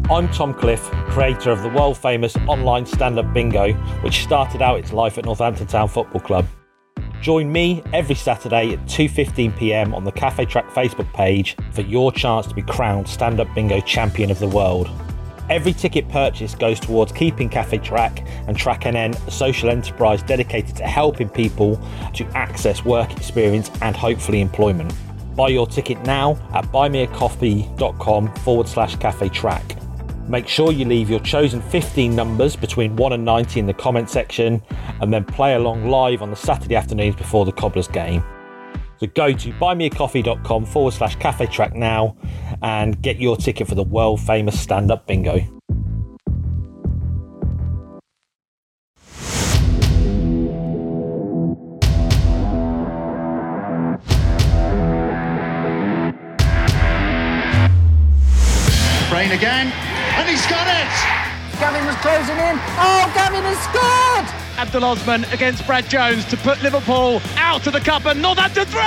I'm Tom Cliff, creator of the world-famous online stand-up bingo, which started out its life at Northampton Town Football Club. Join me every Saturday at 2:15pm on the Cafe Track Facebook page for your chance to be crowned stand-up bingo champion of the world. Every ticket purchase goes towards keeping Cafe Track and Track NN a social enterprise dedicated to helping people to access work experience and hopefully employment. Buy your ticket now at buymeacoffee.com/Cafe Track. Make sure you leave your chosen 15 numbers between 1 and 90 in the comment section and then play along live on the Saturday afternoons before the Cobblers game. So go to buymeacoffee.com/Cafe Track now and get your ticket for the world famous stand-up bingo. Brain again. And he's got it! Gavin was closing in. Oh, Gavin has scored! Abdul Osman against Brad Jones to put Liverpool out of the cup and Northampton 3!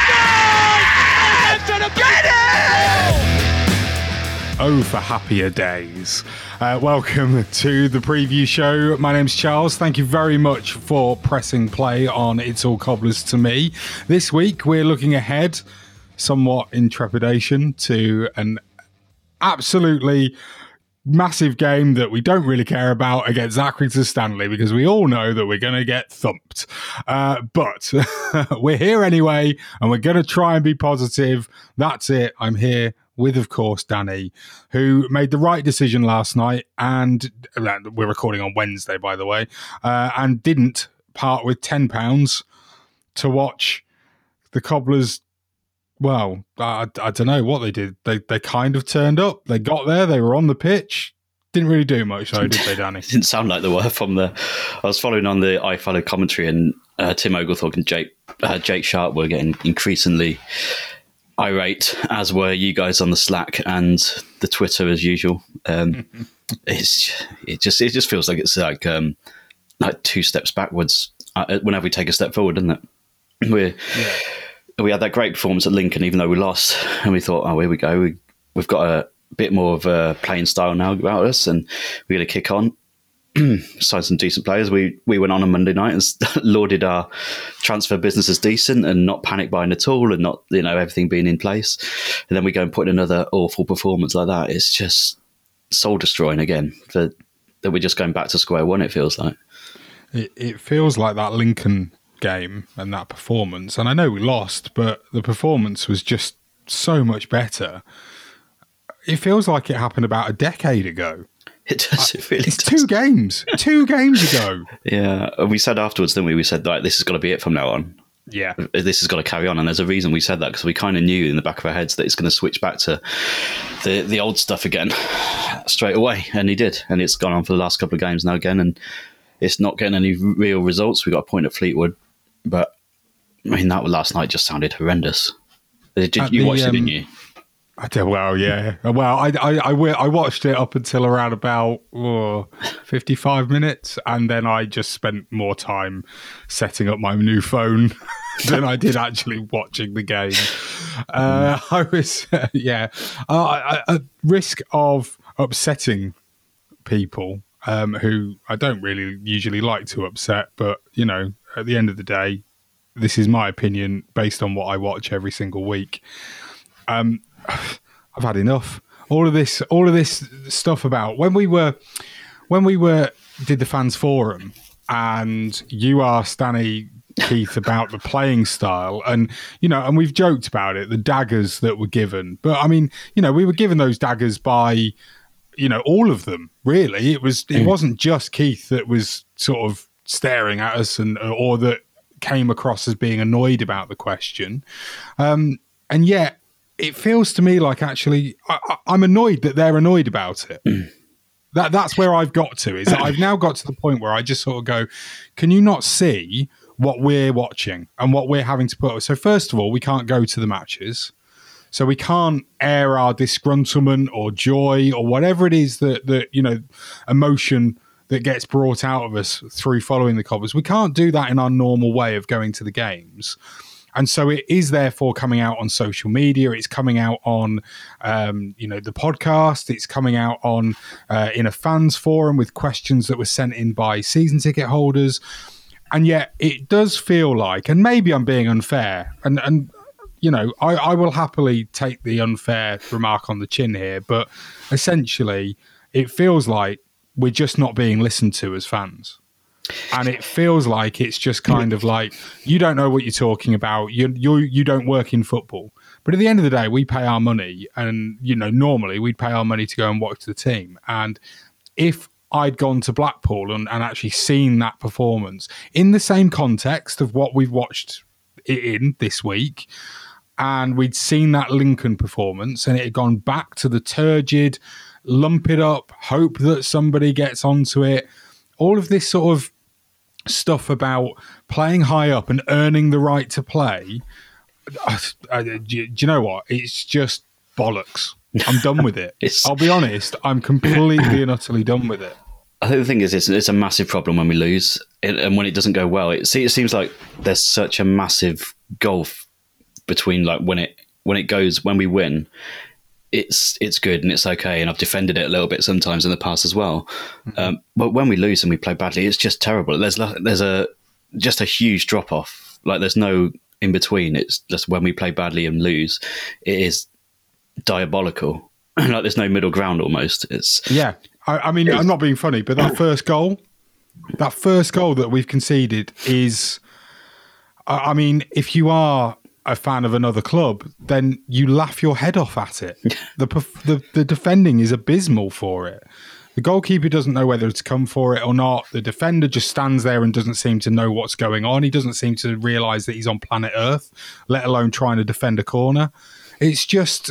Oh, for happier days. Welcome to the preview show. My name's Charles. Thank you very much for pressing play on It's All Cobblers to Me. This week, we're looking ahead, somewhat in trepidation, to an absolutely massive game that we don't really care about against Accrington Stanley because we all know that we're going to get thumped. But we're here anyway, and we're going to try and be positive. That's it. I'm here with, of course, Danny, who made the right decision last night, and we're recording on Wednesday, by the way, and didn't part with £10 to watch the Cobblers. Well, I don't know what they did. They kind of turned up. They got there. They were on the pitch. Didn't really do much, though, did they, Danny? It didn't sound like they were from the... I was following on the iFollow commentary, and Tim Oglethorpe and Jake Sharp were getting increasingly irate, as were you guys on the Slack and the Twitter as usual. It just feels like it's like 2 steps backwards whenever we take a step forward, doesn't it? We had that great performance at Lincoln, even though we lost, and we thought, oh, here we go. We've got a bit more of a playing style now about us, and we're going to kick on. Signed some decent players. We went on Monday night and lauded our transfer business as decent and not panic buying at all, and not everything being in place. And then we go and put in another awful performance like that. It's just soul destroying again. That we're just going back to square one. It feels like. It feels like that Lincoln game and that performance, and I know we lost, but the performance was just so much better. It feels like it happened about a decade ago. It does. It really does. 2 games ago. Yeah, we said afterwards, didn't we? We said, like, this has got to be it from now on. Yeah, this has got to carry on, and there's a reason we said that, because we kind of knew in the back of our heads that it's going to switch back to the old stuff again straight away, and he did, and it's gone on for the last couple of games now again, and it's not getting any real results. We got a point at Fleetwood. But I mean, that last night just sounded horrendous. You watched it, didn't you? I did. Well, yeah. Well, I watched it up until around about 55 minutes, and then I just spent more time setting up my new phone than I did actually watching the game. I was, at risk of upsetting people who I don't really usually like to upset, but at the end of the day, this is my opinion based on what I watch every single week. I've had enough. All of this stuff about when we did the fans forum, and you asked Danny Keith about the playing style, and and we've joked about it, the daggers that were given. But I mean, we were given those daggers by all of them. Really, it wasn't just Keith that was sort of staring at us or that came across as being annoyed about the question. And yet it feels to me like actually I'm annoyed that they're annoyed about it. That's where I've got to, is that I've now got to the point where I just sort of go, can you not see what we're watching and what we're having to put up? So first of all, we can't go to the matches. So we can't air our disgruntlement or joy or whatever it is that emotion that gets brought out of us through following the Cobblers. We can't do that in our normal way of going to the games. And so it is therefore coming out on social media. It's coming out on, the podcast. It's coming out on in a fans forum with questions that were sent in by season ticket holders. And yet it does feel like, and maybe I'm being unfair, and I will happily take the unfair remark on the chin here, but essentially it feels like we're just not being listened to as fans. And it feels like it's just kind of like, you don't know what you're talking about. You don't work in football. But at the end of the day, we pay our money. And, normally we'd pay our money to go and watch the team. And if I'd gone to Blackpool and actually seen that performance in the same context of what we've watched it in this week, and we'd seen that Lincoln performance and it had gone back to the turgid, lump it up, hope that somebody gets onto it, all of this sort of stuff about playing high up and earning the right to play, do you know what? It's just bollocks. I'm done with it. I'll be honest, I'm completely and utterly done with it. I think the thing is, it's a massive problem when we lose, and when it doesn't go well. It seems like there's such a massive gulf between like when we win, it's good and it's okay, and I've defended it a little bit sometimes in the past as well. Mm-hmm. But when we lose and we play badly, it's just terrible. There's just a huge drop off. Like there's no in between. It's just when we play badly and lose, it is diabolical. Like there's no middle ground almost. I mean, I'm not being funny, but that first goal that we've conceded is, I mean, if you are a fan of another club, then you laugh your head off at it. The defending is abysmal for it. The goalkeeper doesn't know whether to come for it or not. The defender just stands there and doesn't seem to know what's going on. He doesn't seem to realise that he's on planet Earth, let alone trying to defend a corner. It's just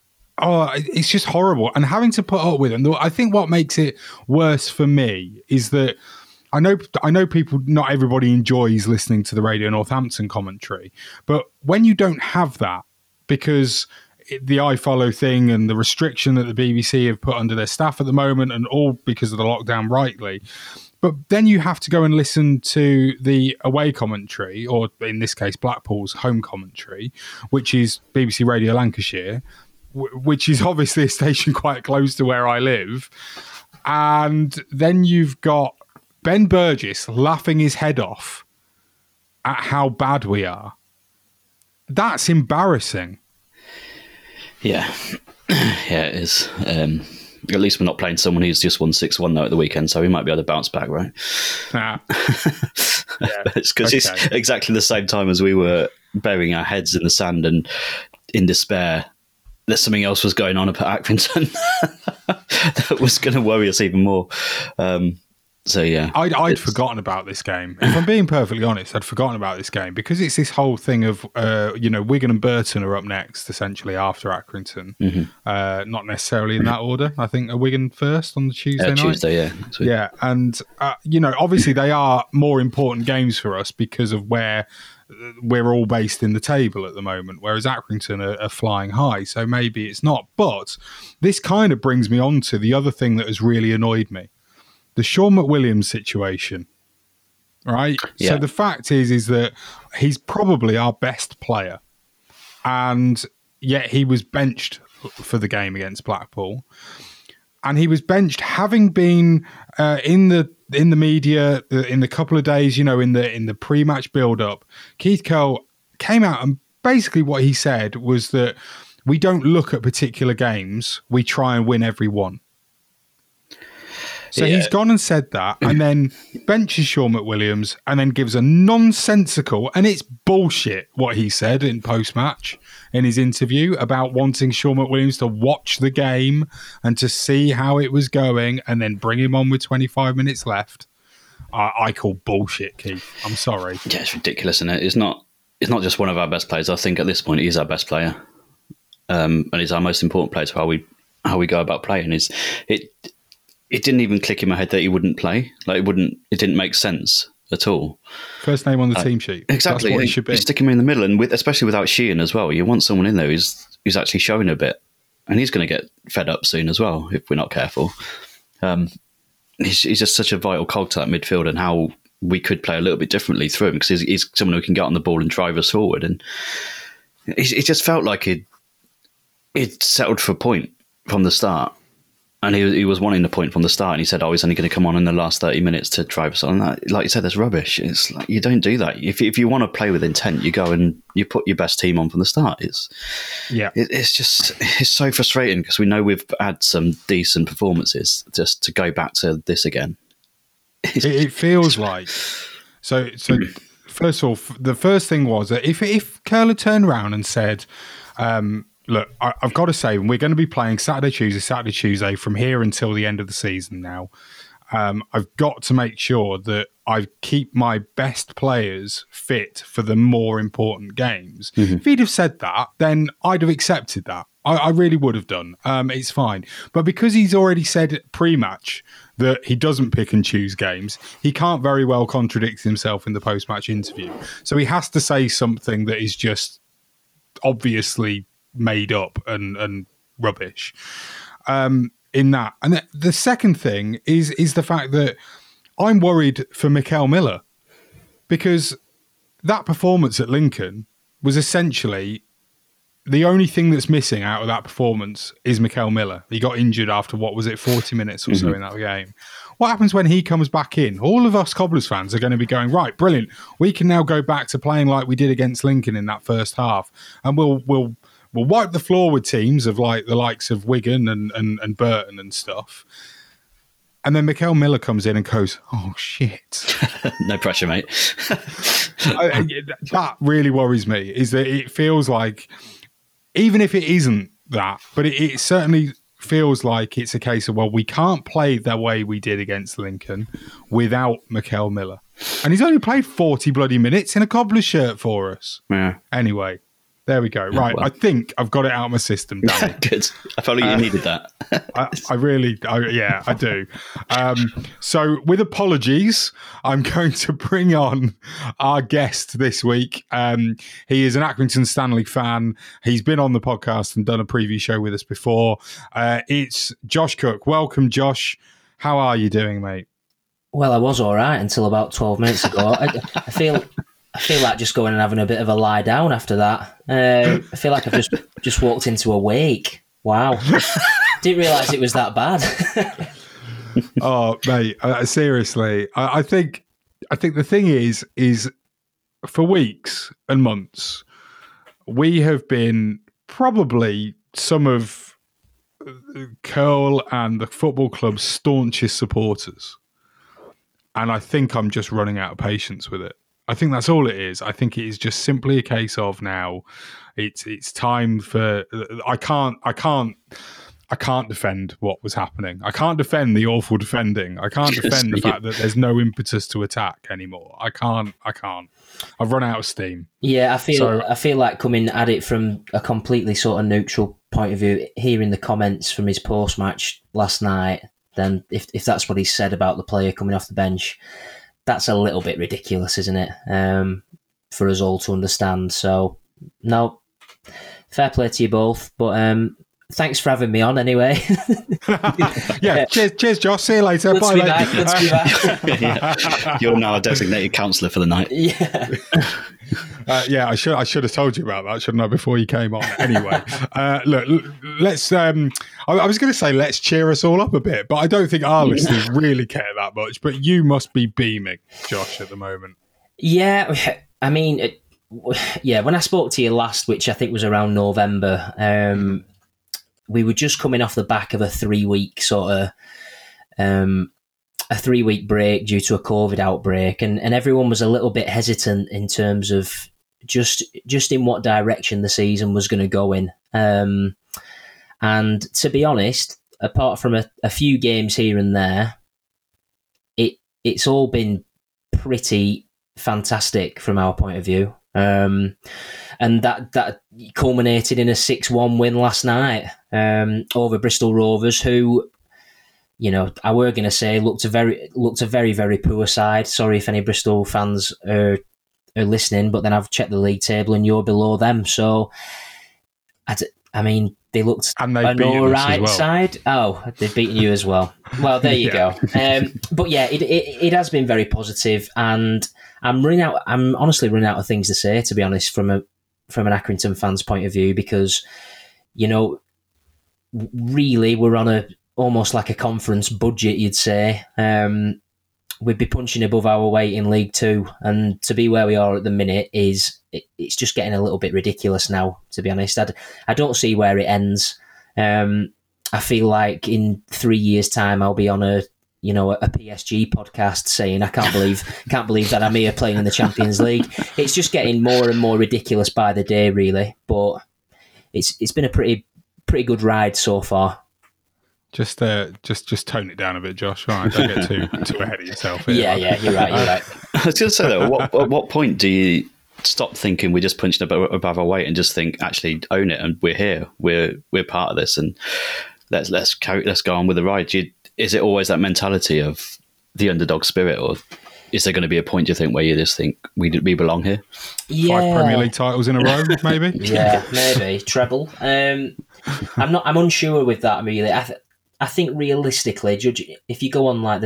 horrible. And having to put up with it. I think what makes it worse for me is that I know people, not everybody enjoys listening to the Radio Northampton commentary, but when you don't have that, because the iFollow thing and the restriction that the BBC have put under their staff at the moment, and all because of the lockdown, rightly, but then you have to go and listen to the away commentary, or in this case, Blackpool's home commentary, which is BBC Radio Lancashire, which is obviously a station quite close to where I live. And then you've got Ben Burgess laughing his head off at how bad we are. That's embarrassing. Yeah. Yeah, it is. At least we're not playing someone who's just won 6-1 though at the weekend, so we might be able to bounce back, right? Yeah. It's because it's exactly the same time as we were burying our heads in the sand and in despair that something else was going on up at Accrington that was going to worry us even more. So yeah, I'd forgotten about this game. If I'm being perfectly honest, I'd forgotten about this game because it's this whole thing of Wigan and Burton are up next, essentially after Accrington. Mm-hmm. Not necessarily in that order. I think are Wigan first on the Tuesday night. Tuesday, yeah, sweet. Yeah, and obviously they are more important games for us because of where we're all based in the table at the moment, whereas Accrington are flying high. So maybe it's not. But this kind of brings me on to the other thing that has really annoyed me. The Sean McWilliams situation, right? Yeah. So the fact is that he's probably our best player, and yet he was benched for the game against Blackpool, and he was benched having been in the media in the couple of days, in the pre-match build-up. Keith Curle came out and basically what he said was that we don't look at particular games; we try and win every one. So he's gone and said that, and then benches Sean McWilliams, and then gives a nonsensical, and it's bullshit what he said in post-match in his interview about wanting Sean McWilliams to watch the game and to see how it was going, and then bring him on with 25 minutes left. I call bullshit, Keith. I'm sorry. Yeah, it's ridiculous, isn't it? It's not just one of our best players. I think at this point he's our best player, and he's our most important player to how we go about playing. It didn't even click in my head that he wouldn't play. It didn't make sense at all. First name on the team sheet. Exactly. That's what he should be. You stick him in the middle, and especially without Sheehan as well. You want someone in there who's actually showing a bit. And he's going to get fed up soon as well, if we're not careful. He's just such a vital cog to that midfield, and how we could play a little bit differently through him, because he's someone who can get on the ball and drive us forward. And it just felt like he'd settled for a point from the start. And he was wanting the point from the start, and he said, he's only going to come on in the last 30 minutes to drive us on. That, like you said, that's rubbish. It's like, you don't do that. If you want to play with intent, you go and you put your best team on from the start. It's so frustrating, because we know we've had some decent performances, just to go back to this again. It feels like... So first of all, the first thing was that if Curler turned around and said... look, I've got to say, we're going to be playing Saturday, Tuesday from here until the end of the season now. I've got to make sure that I keep my best players fit for the more important games. Mm-hmm. If he'd have said that, then I'd have accepted that. I really would have done. It's fine. But because he's already said pre-match that he doesn't pick and choose games, he can't very well contradict himself in the post-match interview. So he has to say something that is just obviously made up and rubbish in that. And the second thing is the fact that I'm worried for Mickel Miller, because that performance at Lincoln was essentially the only thing that's missing out of that performance is Mickel Miller. He got injured after, 40 minutes or so in that game. What happens when he comes back in? All of us Cobblers fans are going to be going, right, brilliant. We can now go back to playing like we did against Lincoln in that first half, and we'll wipe the floor with teams of like the likes of Wigan and Burton and stuff. And then Mickel Miller comes in and goes, oh, shit. No pressure, mate. That really worries me, is that it feels like, even if it isn't that, but it certainly feels like it's a case of, well, we can't play the way we did against Lincoln without Mickel Miller. And he's only played 40 bloody minutes in a Cobbler's shirt for us. Yeah. Anyway. There we go. Right, well, I think I've got it out of my system, Danny. Good. I felt like you needed that. I do. So with apologies, I'm going to bring on our guest this week. He is an Accrington Stanley fan. He's been on the podcast and done a preview show with us before. It's Josh Cook. Welcome, Josh. How are you doing, mate? Well, I was all right until about 12 minutes ago. I feel like just going and having a bit of a lie down after that. I feel like I've just walked into a wake. Wow. Didn't realise it was that bad. Oh, mate, seriously. I think the thing is for weeks and months, we have been probably some of Curl and the football club's staunchest supporters. And I think I'm just running out of patience with it. I think that's all it is. I think it is just simply a case of now it's time for... I can't defend what was happening. I can't defend the awful defending. I can't defend the fact that there's no impetus to attack anymore. I can't. I've run out of steam. Yeah, I feel like coming at it from a completely sort of neutral point of view, hearing the comments from his post-match last night, then if that's what he said about the player coming off the bench, that's a little bit ridiculous, isn't it? For us all to understand. So, no, fair play to you both. But thanks for having me on anyway. Yeah, cheers, Josh. See you later. Bye, mate. Yeah. You're now a designated counsellor for the night. Yeah. Yeah, I should have told you about that, shouldn't I, before you came on? Anyway, look, let's... I was going to say let's cheer us all up a bit, but I don't think our listeners really care that much. But you must be beaming, Josh, at the moment. Yeah, I mean, when I spoke to you last, which I think was around November, we were just coming off the back of a 3-week sort of... a 3-week break due to a COVID outbreak, and everyone was a little bit hesitant in terms of just in what direction the season was going to go in. And to be honest, apart from a few games here and there, it's all been pretty fantastic from our point of view. And that culminated in a 6-1 win last night over Bristol Rovers, who, you know, I were going to say looked a very, very poor side. Sorry if any Bristol fans are listening, but then I've checked the league table and you're below them. So I mean, they looked and they've an beaten all us as right well. side. Oh, they've beaten you as well. Well, there you go. But yeah, it has been very positive, and I'm honestly running out of things to say, to be honest, from an Accrington fan's point of view, because really we're on almost like a conference budget, you'd say. We'd be punching above our weight in League Two, and to be where we are at the minute it's just getting a little bit ridiculous now, to be honest. I don't see where it ends. I feel like in 3 years' time I'll be on a PSG podcast saying I can't believe that I'm here playing in the Champions League. It's just getting more and more ridiculous by the day, really. But it's been a pretty good ride so far. Just tone it down a bit, Josh. All right, don't get too ahead of yourself here. Yeah, you're right. I was going to say though, at what point do you stop thinking we're just punching above our weight and just think, actually own it, and we're here, we're part of this, and let's go on with the ride? Is it always that mentality of the underdog spirit, or is there going to be a point, do you think, where you just think we belong here? Yeah. 5 Premier League titles in a row, maybe. Yeah, maybe treble. I'm unsure with that, really. I think realistically, if you go on like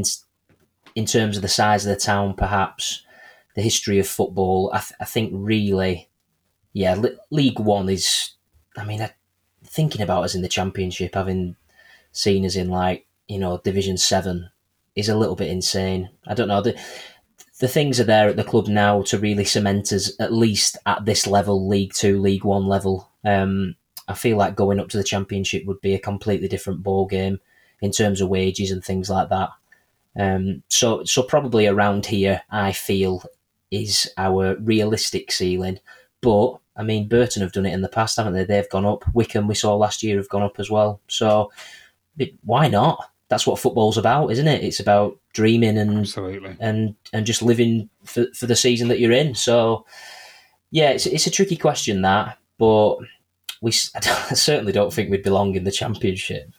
in terms of the size of the town, perhaps the history of football, I think really, yeah, League One is. I mean, thinking about us in the Championship, having seen us in Division 7, is a little bit insane. I don't know. The things are there at the club now to really cement us at least at this level, League 2, League 1 level. I feel like going up to the Championship would be a completely different ball game in terms of wages and things like that. So probably around here, I feel, is our realistic ceiling. But I mean, Burton have done it in the past, haven't they? They've gone up. Wycombe, we saw last year, have gone up as well. So why not? That's what football's about, isn't it? It's about dreaming and Absolutely. and just living for the season that you're in. So yeah, it's a tricky question, that, but I certainly don't think we'd belong in the Championship.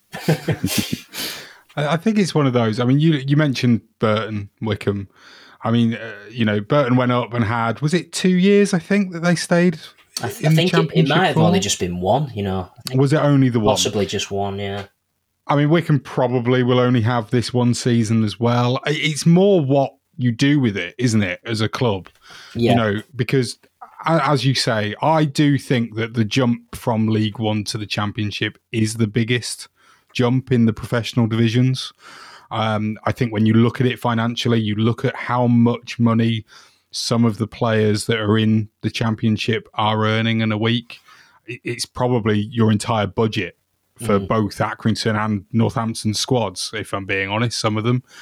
I think it's one of those. I mean, you mentioned Burton, Wycombe. I mean, Burton went up and had, was it 2 years, I think, that they stayed I think it might have only just been one, Was it only the one? Possibly just one, yeah. I mean, Wycombe probably will only have this one season as well. It's more what you do with it, isn't it, as a club? Yeah. Because as you say, I do think that the jump from League One to the Championship is the biggest jump in the professional divisions. I think when you look at it financially, you look at how much money some of the players that are in the Championship are earning in a week. It's probably your entire budget for both Accrington and Northampton squads, if I'm being honest, some of them.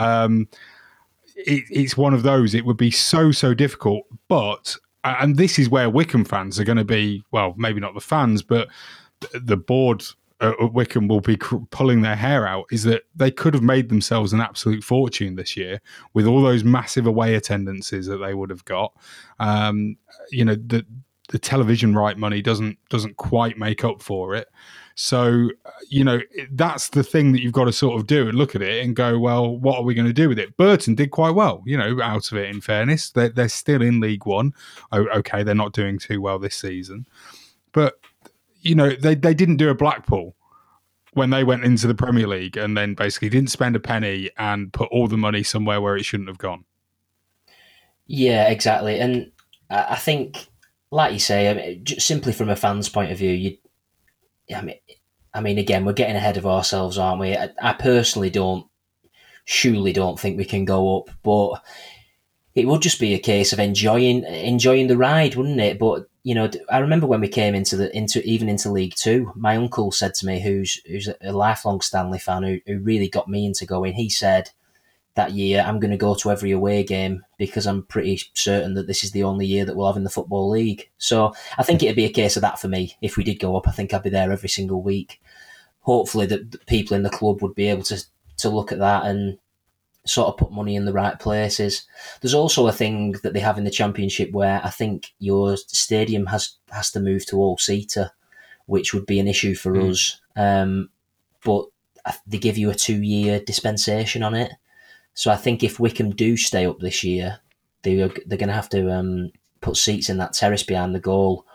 It's one of those. It would be so difficult, but... And this is where Wycombe fans are going to be, well, maybe not the fans, but the board at Wycombe will be pulling their hair out, is that they could have made themselves an absolute fortune this year with all those massive away attendances that they would have got. The television right money doesn't quite make up for it. So, that's the thing that you've got to sort of do and look at it and go, well, what are we going to do with it? Burton did quite well, out of it, in fairness. They're still in League One. Okay, they're not doing too well this season. But, they didn't do a Blackpool when they went into the Premier League and then basically didn't spend a penny and put all the money somewhere where it shouldn't have gone. Yeah, exactly. And I think, like you say, just simply from a fan's point of view, I mean, again, we're getting ahead of ourselves, aren't we? I personally surely don't think we can go up, but it would just be a case of enjoying the ride, wouldn't it? But I remember when we came into League Two, my uncle said to me, who's a lifelong Stanley fan, who really got me into going. He said that year, I'm going to go to every away game because I'm pretty certain that this is the only year that we'll have in the Football League. So I think it'd be a case of that for me. If we did go up, I think I'd be there every single week. Hopefully the people in the club would be able to look at that and sort of put money in the right places. There's also a thing that they have in the Championship where I think your stadium has to move to all-seater, which would be an issue for us. But they give you a 2-year dispensation on it. So I think if Wycombe do stay up this year, they're going to have to put seats in that terrace behind the goal,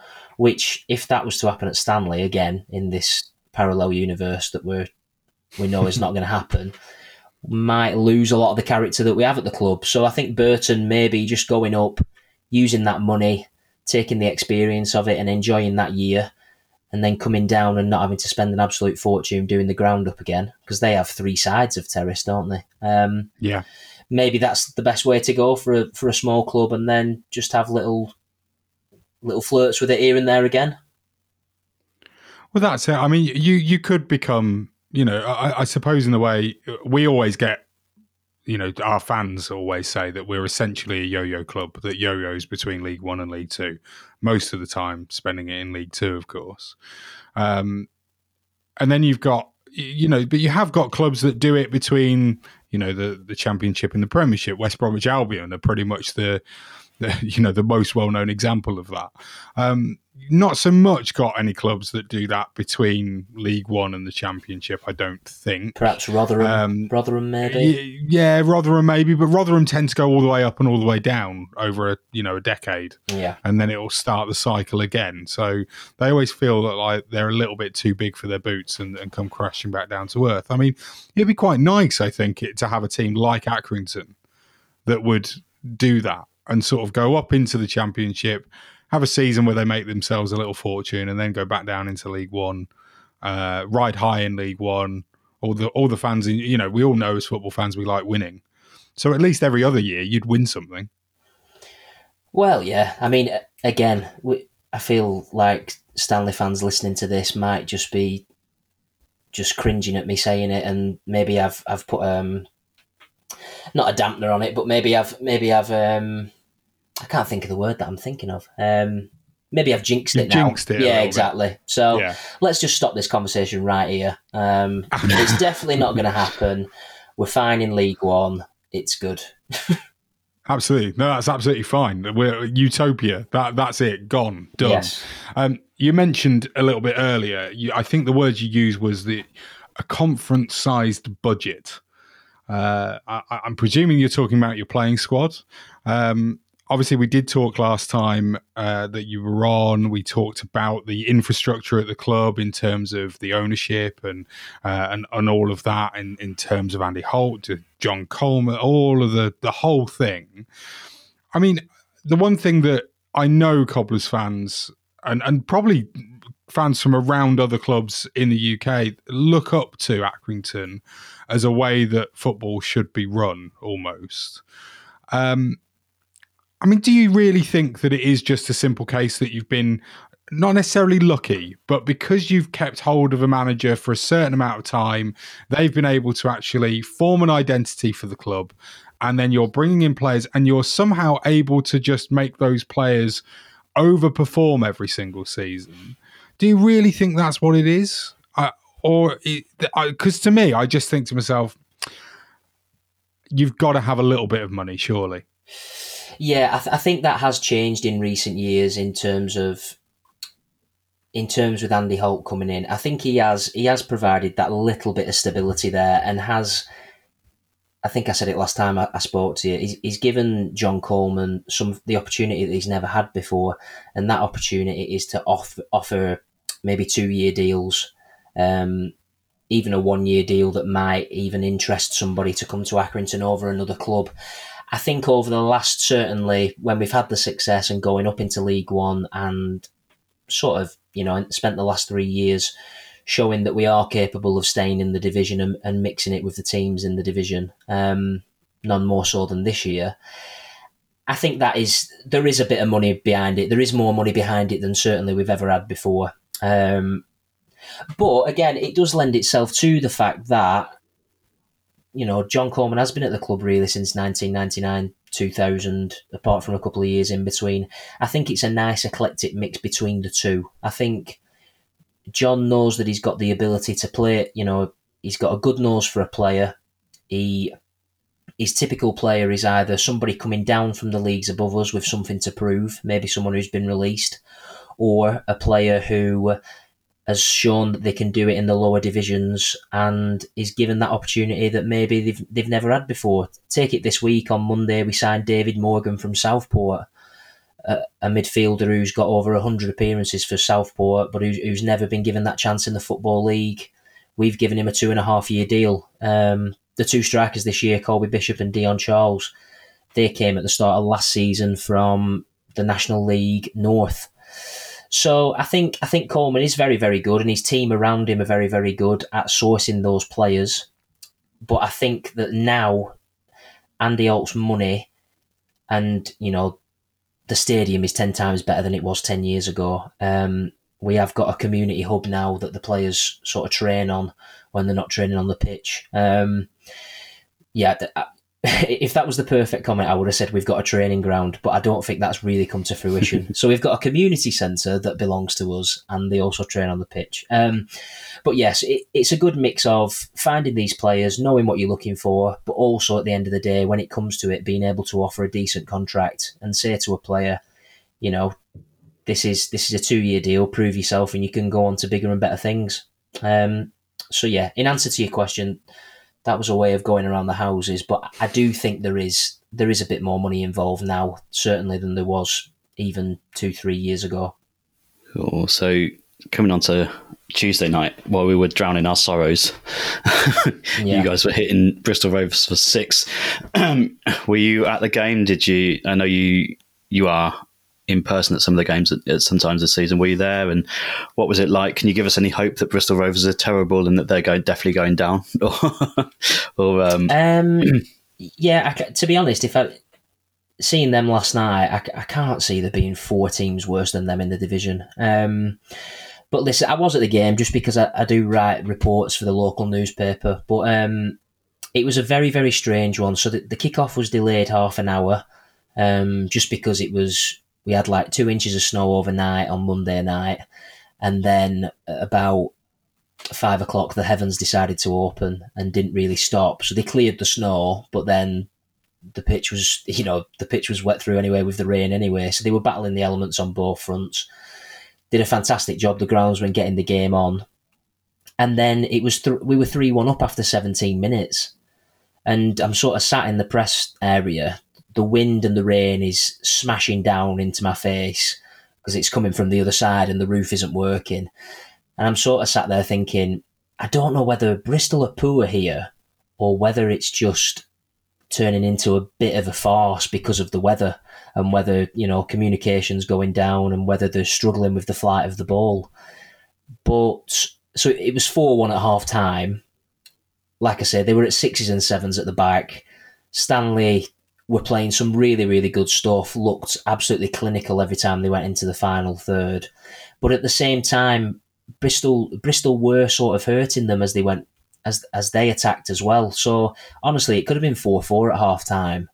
which, if that was to happen at Stanley, again, in this parallel universe that we know is not going to happen, might lose a lot of the character that we have at the club. So I think Burton maybe just going up, using that money, taking the experience of it and enjoying that year, and then coming down and not having to spend an absolute fortune doing the ground up again, because they have 3 sides of terrace, don't they? Yeah. Maybe that's the best way to go for a small club, and then just have little flirts with it here and there again. Well, that's it. I mean, you could become, I suppose in the way we always get, our fans always say that we're essentially a yo-yo club that yo-yos between League One and League Two, most of the time spending it in League Two, of course. And then you've got, but you have got clubs that do it between, the Championship and the Premiership. West Bromwich Albion are pretty much the most well-known example of that. Not so much got any clubs that do that between League One and the Championship, I don't think. Perhaps Rotherham maybe? Yeah, Rotherham maybe, but Rotherham tend to go all the way up and all the way down over a decade. Yeah. And then it will start the cycle again. So they always feel that like they're a little bit too big for their boots and come crashing back down to earth. I mean, it'd be quite nice, I think, to have a team like Accrington that would do that and sort of go up into the Championship, have a season where they make themselves a little fortune, and then go back down into League One, ride high in League One. All the fans, we all know as football fans we like winning. So at least every other year you'd win something. Well, yeah. I mean, again, I feel like Stanley fans listening to this might just be just cringing at me saying it, and maybe I've put not a dampener on it, but maybe I've I can't think of the word that I'm thinking of. Maybe I've jinxed it now. Jinxed it. Yeah, exactly. Bit. So let's just stop this conversation right here. It's definitely not going to happen. We're fine in League One. It's good. Absolutely. No, that's absolutely fine. We're utopia. That's it. Gone. Done. Yes. You mentioned a little bit earlier, I think the word you used was a conference-sized budget. I'm presuming you're talking about your playing squad. Obviously, we did talk last time that you were on. We talked about the infrastructure at the club in terms of the ownership and all of that in terms of Andy Holt, John Coleman, all of the whole thing. I mean, the one thing that I know Cobblers fans and probably fans from around other clubs in the UK look up to Accrington as a way that football should be run, almost. I mean, do you really think that it is just a simple case that you've been not necessarily lucky, but because you've kept hold of a manager for a certain amount of time, they've been able to actually form an identity for the club, and then you're bringing in players and you're somehow able to just make those players overperform every single season? Do you really think that's what it is? Because to me, I just think to myself, you've got to have a little bit of money, surely. Yeah, I think that has changed in recent years in terms with Andy Holt coming in. I think he has provided that little bit of stability there, and has, I think I said it last time I spoke to you, he's given John Coleman the opportunity that he's never had before, and that opportunity is to offer maybe 2-year deals, even a 1-year deal that might even interest somebody to come to Accrington over another club. I think over the last, certainly, when we've had the success and going up into League One and sort of, spent the last 3 years showing that we are capable of staying in the division and mixing it with the teams in the division, none more so than this year. I think there is a bit of money behind it. There is more money behind it than certainly we've ever had before. But again, it does lend itself to the fact that, John Coleman has been at the club really since 1999, 2000, apart from a couple of years in between. I think it's a nice eclectic mix between the two. I think John knows that he's got the ability to play, he's got a good nose for a player. His typical player is either somebody coming down from the leagues above us with something to prove, maybe someone who's been released, or a player who has shown that they can do it in the lower divisions and is given that opportunity that maybe they've never had before. Take it this week, on Monday, we signed David Morgan from Southport. a midfielder who's got over 100 appearances for Southport, but who's never been given that chance in the Football League. We've given him a 2.5-year deal. The two strikers this year, Colby Bishop and Dion Charles, they came at the start of last season from the National League North. So I think Coleman is very, very good, and his team around him are very, very good at sourcing those players. But I think that now Andy Holt's money and, the stadium is 10 times better than it was 10 years ago. We have got a community hub now that the players sort of train on when they're not training on the pitch. If that was the perfect comment, I would have said we've got a training ground, but I don't think that's really come to fruition. So we've got a community centre that belongs to us, and they also train on the pitch. But yes, it's a good mix of finding these players, knowing what you're looking for, but also at the end of the day, when it comes to it, being able to offer a decent contract and say to a player, this is a 2-year deal, prove yourself, and you can go on to bigger and better things. So yeah, in answer to your question, that was a way of going around the houses, but I do think there is a bit more money involved now, certainly than there was even 2-3 years ago. Cool. So coming on to Tuesday night, while we were drowning our sorrows, you guys were hitting Bristol Rovers for 6. Were you at the game? I know you are in person at some of the games at sometimes this season. Were you there, and what was it like? Can you give us any hope that Bristol Rovers are terrible and that they're definitely going down? To be honest, seeing them last night, I can't see there being 4 teams worse than them in the division. But listen, I was at the game just because I do write reports for the local newspaper, but it was a very, very strange one. So the kickoff was delayed half an hour, just because we had like 2 inches of snow overnight on Monday night, and then at about 5 o'clock the heavens decided to open and didn't really stop. So they cleared the snow, but then the pitch was wet through anyway with the rain anyway. So they were battling the elements on both fronts. Did a fantastic job, the groundsman, getting the game on. And then it was we were 3-1 up after 17 minutes. And I'm sort of sat in the press area. The wind and the rain is smashing down into my face because it's coming from the other side and the roof isn't working. And I'm sort of sat there thinking, I don't know whether Bristol are poor here or whether it's just turning into a bit of a farce because of the weather and whether, communication's going down and whether they're struggling with the flight of the ball. But so it was 4-1 at half time. Like I said, they were at 6s and 7s at the back. Stanley were playing some really, really good stuff, looked absolutely clinical every time they went into the final third. But at the same time, Bristol were sort of hurting them as they went, as they attacked as well. So honestly, it could have been 4-4 at half time.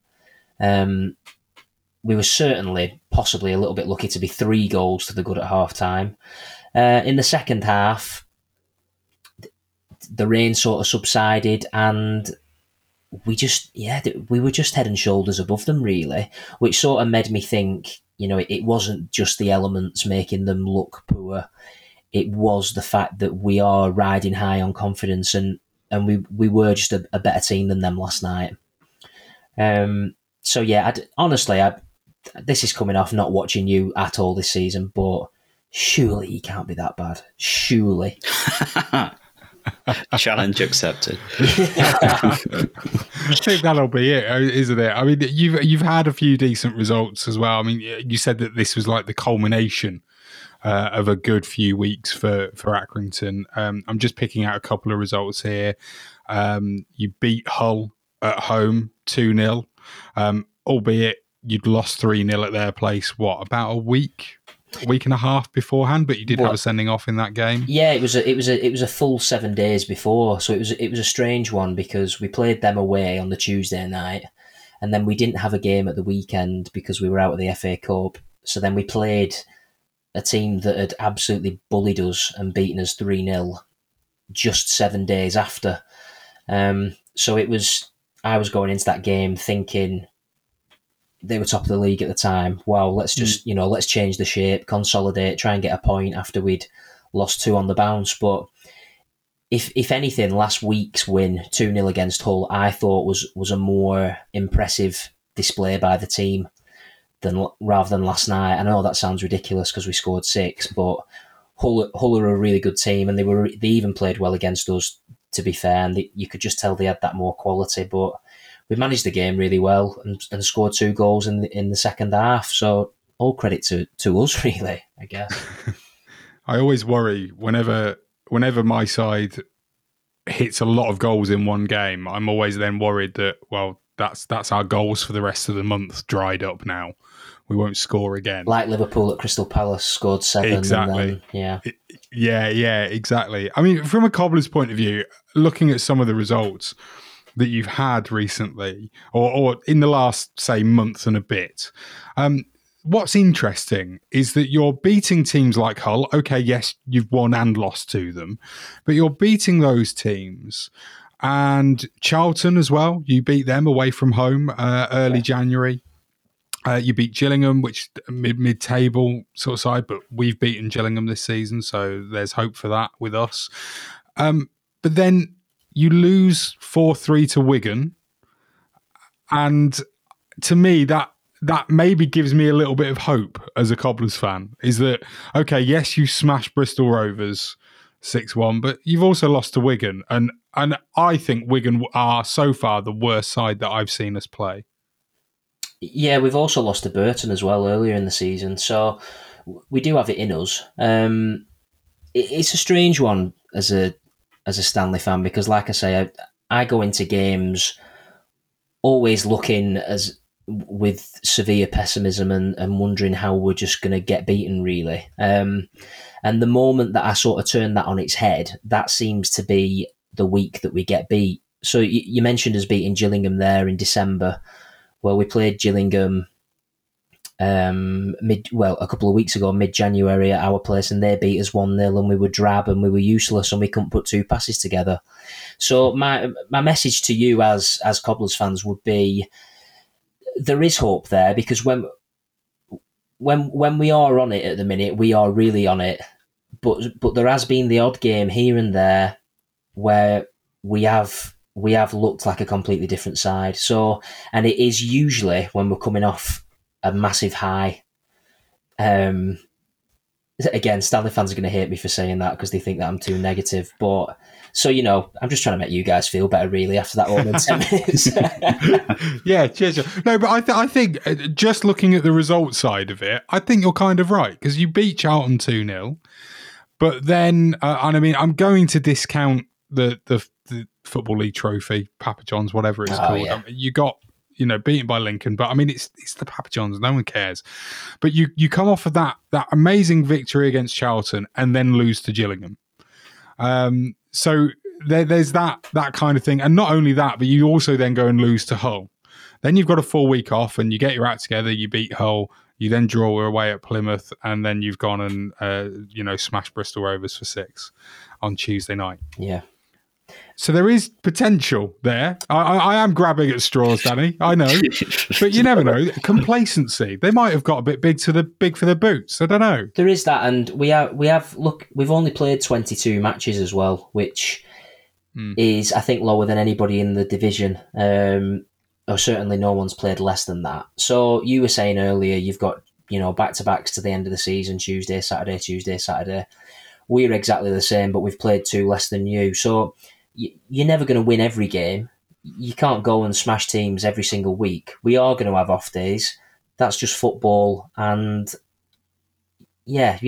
We were certainly possibly a little bit lucky to be 3 goals to the good at half time. In the second half, the rain sort of subsided and we were just head and shoulders above them, really, which sort of made me think, it wasn't just the elements making them look poor. It was the fact that we are riding high on confidence and we were just a better team than them last night. So yeah, honestly, this is coming off not watching you at all this season, but surely he can't be that bad. Surely. Challenge accepted. I think that'll be it, isn't it? I mean, you've had a few decent results as well. I mean, you said that this was like the culmination of a good few weeks for Accrington. I'm just picking out a couple of results here. You beat Hull at home 2-0, albeit you'd lost 3-0 at their place. About a week and a half beforehand, but you did have a sending off in that game. Yeah, it was a full 7 days before, so it was a strange one because we played them away on the Tuesday night, and then we didn't have a game at the weekend because we were out of the FA Cup. So then we played a team that had absolutely bullied us and beaten us 3-0 just 7 days after. So I was going into that game thinking they were top of the league at the time. Wow, let's just, let's change the shape, consolidate, try and get a point after we'd lost 2 on the bounce. But if anything, last week's win, 2-0 against Hull, I thought was a more impressive display by the team. rather than last night. I know that sounds ridiculous because we scored 6, but Hull are a really good team, and they even played well against us, to be fair, and you could just tell they had that more quality. But we managed the game really well and scored 2 goals in the second half. So all credit to us, really, I guess. I always worry whenever my side hits a lot of goals in one game. I'm always then worried that, well, that's our goals for the rest of the month dried up now. We won't score again. Like Liverpool at Crystal Palace scored 7. Exactly. And then, Yeah, exactly. I mean, from a cobbler's point of view, looking at some of the results that you've had recently, or in the last, say, month and a bit, what's interesting is that you're beating teams like Hull. Okay, yes, you've won and lost to them, but you're beating those teams. And Charlton as well, you beat them away from home early January. You beat Gillingham, which mid-table sort of side, but we've beaten Gillingham this season, so there's hope for that with us. But then you lose 4-3 to Wigan, and to me, that maybe gives me a little bit of hope as a Cobblers fan, is that, okay, yes, you smashed Bristol Rovers 6-1, but you've also lost to Wigan, and I think Wigan are so far the worst side that I've seen us play. Yeah, we've also lost to Burton as well earlier in the season, so we do have it in us. It's a strange one as a Stanley fan, because, like I say, I go into games always looking with severe pessimism and wondering how we're just going to get beaten, really. And the moment that I sort of turn that on its head, that seems to be the week that we get beat. So you mentioned us beating Gillingham there in December. Well, we played Gillingham a couple of weeks ago, mid-January at our place, and they beat us 1-0, and we were drab and we were useless and we couldn't put 2 passes together. So my message to you as Cobblers fans would be, there is hope there, because when we are on it at the minute, we are really on it. But there has been the odd game here and there where we have looked like a completely different side. So, and it is usually when we're coming off a massive high. Again, Stanley fans are going to hate me for saying that because they think that I'm too negative. But so, I'm just trying to make you guys feel better, really, after that opening 10 minutes. Yeah, cheers. No, but I think just looking at the results side of it, I think you're kind of right, because you beat Charlton 2-0. But then, and I mean, I'm going to discount the Football League trophy, Papa John's, whatever it's called. Yeah. I mean, you got, beaten by Lincoln, but I mean, it's the Papa John's, no one cares. But you come off of that amazing victory against Charlton and then lose to Gillingham. So there's that kind of thing. And not only that, but you also then go and lose to Hull. Then you've got a full week off and you get your act together, you beat Hull, you then draw away at Plymouth, and then you've gone and, smashed Bristol Rovers for 6 on Tuesday night. Yeah. So there is potential there. I am grabbing at straws, Danny. I know, but you never know. Complacency. They might have got a bit big for their boots. I don't know. There is that, and we have. Look, we've only played 22 matches as well, which is, I think, lower than anybody in the division. Or certainly no one's played less than that. So you were saying earlier, you've got back-to-backs to the end of the season: Tuesday, Saturday. We're exactly the same, but we've played 2 less than you. So you're never going to win every game. You can't go and smash teams every single week. We are going to have off days. That's just football. And yeah,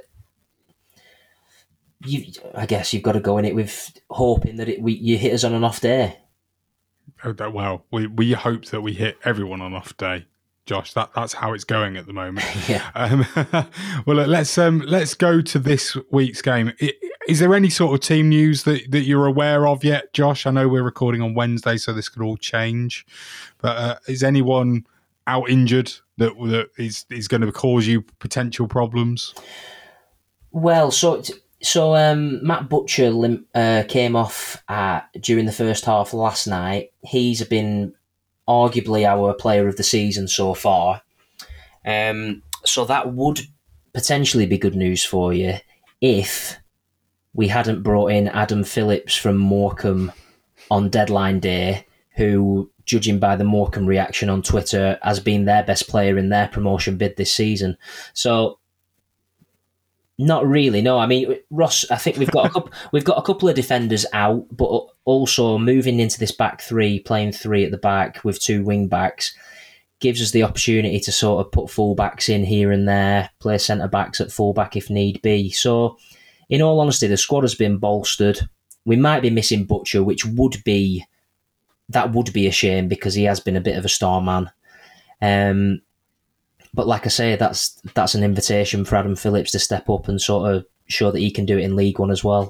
I guess you've got to go in it with hoping that you hit us on an off day. Oh, well, we hope that we hit everyone on off day, Josh. That's how it's going at the moment. Yeah. Well, let's go to this week's game. Is there any sort of team news that you're aware of yet, Josh? I know we're recording on Wednesday, so this could all change. But is anyone out injured that is going to cause you potential problems? Well, so Matt Butcher came off during the first half last night. He's been arguably our player of the season so far. So that would potentially be good news for you if we hadn't brought in Adam Phillips from Morecambe on deadline day, who judging by the Morecambe reaction on Twitter, as being their best player in their promotion bid this season. So, not really. No, I mean, Ross, I think we've got a couple of defenders out, but also moving into this back three, playing three at the back with two wing backs, gives us the opportunity to sort of put full backs in here and there, play centre backs at full back if need be. So, in all honesty, the squad has been bolstered. We might be missing Butcher, which would be a shame because he has been a bit of a star man. But like I say, that's an invitation for Adam Phillips to step up and sort of show that he can do it in League One as well.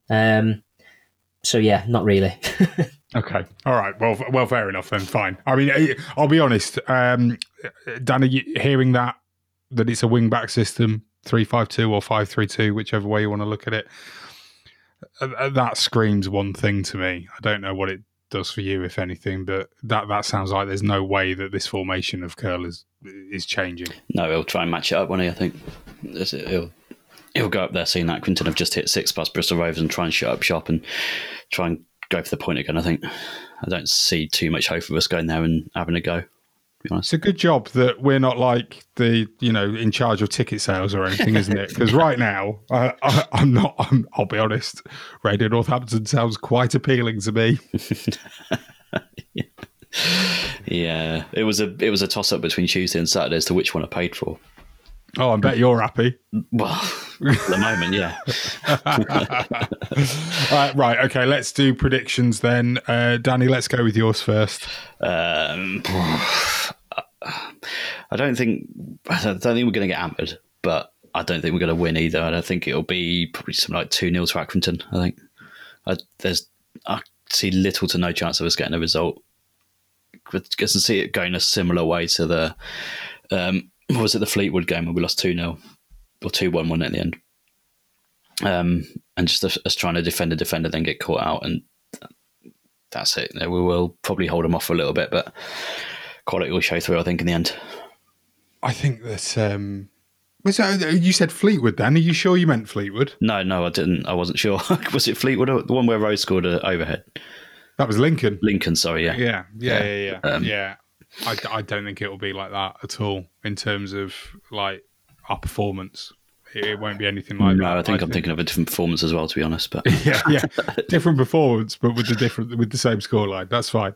So yeah, not really. Okay, all right. Well, fair enough then. Fine. I mean, I'll be honest, Danny, hearing that it's a wing back system, 3-5-2 or 5-3-2, whichever way you want to look at it, that screams one thing to me. I don't know what it does for you, if anything, but that sounds like there's no way that this formation of Curl is changing. No, he'll try and match it up, won't he? I think he'll go up there seeing that Accrington have just hit 6 past Bristol Rovers and try and shut up shop and try and go for the point again. I think I don't see too much hope of us going there and having a go. It's a good job that we're not like in charge of ticket sales or anything, isn't it? Because right now, I'm not. I'll be honest. Radio Northampton sounds quite appealing to me. Yeah, it was a toss up between Tuesday and Saturday as to which one I paid for. Oh, I bet you're happy. Well, at the moment, yeah. Right, okay, let's do predictions then. Danny, let's go with yours first. I don't think we're going to get hammered, but I don't think we're going to win either. I don't think it'll be probably something like 2-0 to Accrington. I think I see little to no chance of us getting a result. I can see it going a similar way to the was it the Fleetwood game where we lost 2-0 or 2-1 wasn't it, at the end? And just us trying to defend a defender, then get caught out, and that's it. We will probably hold them off for a little bit, but quality will show through, I think, in the end. I think that you said Fleetwood, Dan. Are you sure you meant Fleetwood? No, I didn't. I wasn't sure. Was it Fleetwood or the one where Rose scored an overhead? That was Lincoln. Lincoln, sorry, yeah. Yeah. I don't think it will be like that at all in terms of like our performance. It won't be anything like that. No, I think I'm thinking of a different performance as well, to be honest. But yeah, different performance, but with the same scoreline. That's fine.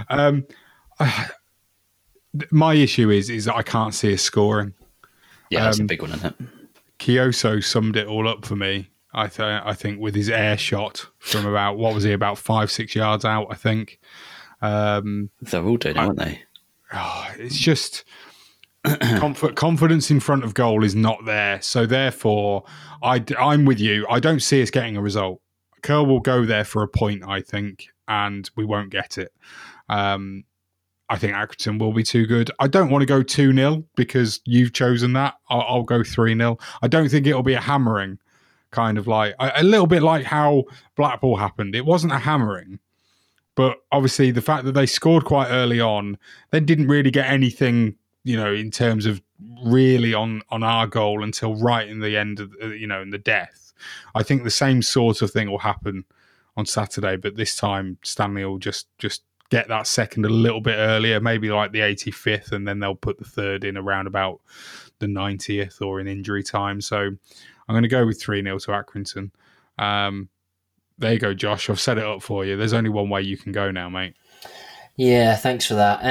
My issue is that I can't see us scoring. Yeah, that's a big one, isn't it? Kyoso summed it all up for me. I think with his air shot from about 5-6 yards out. I think they're all doing it, aren't they? It's just confidence in front of goal is not there. So therefore, I'm with you. I don't see us getting a result. Curl will go there for a point, I think, and we won't get it. I think Accrington will be too good. I don't want to go 2-0 because you've chosen that. I'll go 3-0. I don't think it'll be a hammering, kind of like a little bit like how Blackpool happened. It wasn't a hammering, but obviously the fact that they scored quite early on, then didn't really get anything, in terms of really on our goal until right in the end of, in the death. I think the same sort of thing will happen on Saturday, but this time Stanley will just get that second a little bit earlier, maybe like the 85th, and then they'll put the third in around about the 90th or in injury time. So I'm going to go with 3-0 to Accrington. There you go, Josh. I've set it up for you. There's only one way you can go now, mate. Yeah, thanks for that.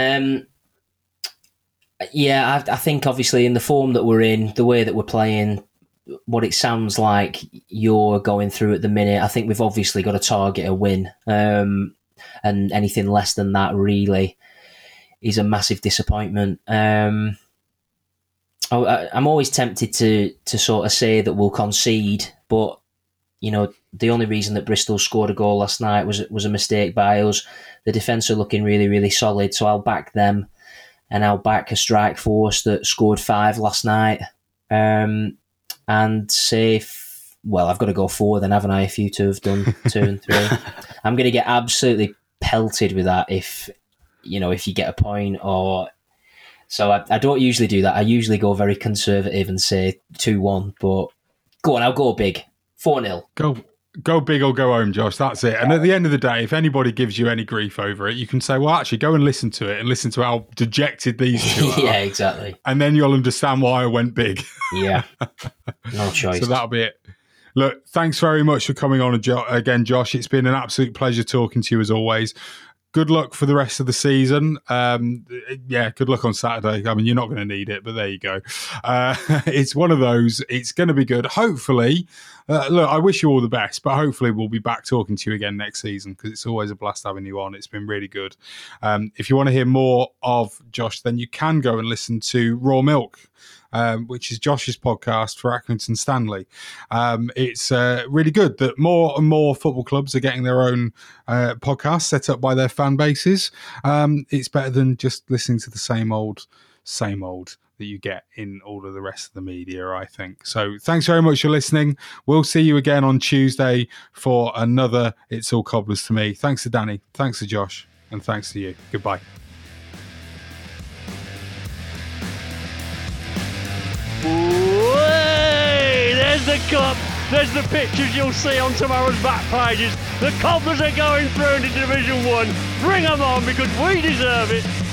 I think obviously in the form that we're in, the way that we're playing, what it sounds like you're going through at the minute, I think we've obviously got to target a win. And anything less than that really is a massive disappointment. I'm always tempted to sort of say that we'll concede, but the only reason that Bristol scored a goal last night was a mistake by us. The defence are looking really, really solid, so I'll back them, and I'll back a strike force that scored 5 last night, and say. Well, I've got to go 4 then, haven't I? If you two have done 2 and 3. I'm going to get absolutely pelted with that if you get a point or... So I don't usually do that. I usually go very conservative and say 2-1, but go on, I'll go big. 4-0. Go big or go home, Josh. That's it. And at the end of the day, if anybody gives you any grief over it, you can say, well, actually, go and listen to it and listen to how dejected these two are. Yeah, exactly. And then you'll understand why I went big. Yeah. No choice. So that'll be it. Look, thanks very much for coming on again, Josh. It's been an absolute pleasure talking to you as always. Good luck for the rest of the season. Good luck on Saturday. I mean, you're not going to need it, but there you go. It's one of those. It's going to be good. Hopefully, look, I wish you all the best, but hopefully we'll be back talking to you again next season because it's always a blast having you on. It's been really good. If you want to hear more of Josh, then you can go and listen to Raw Milk, which is Josh's podcast for Accrington Stanley. It's really good that more and more football clubs are getting their own podcasts set up by their fan bases. It's better than just listening to the same old that you get in all of the rest of the media, I think. So thanks very much for listening. We'll see you again on Tuesday for another It's All Cobblers to Me. Thanks to Danny, thanks to Josh, and thanks to you. Goodbye. There's the cup. There's the pictures you'll see on tomorrow's back pages. The Cobblers are going through into Division 1. Bring them on because we deserve it.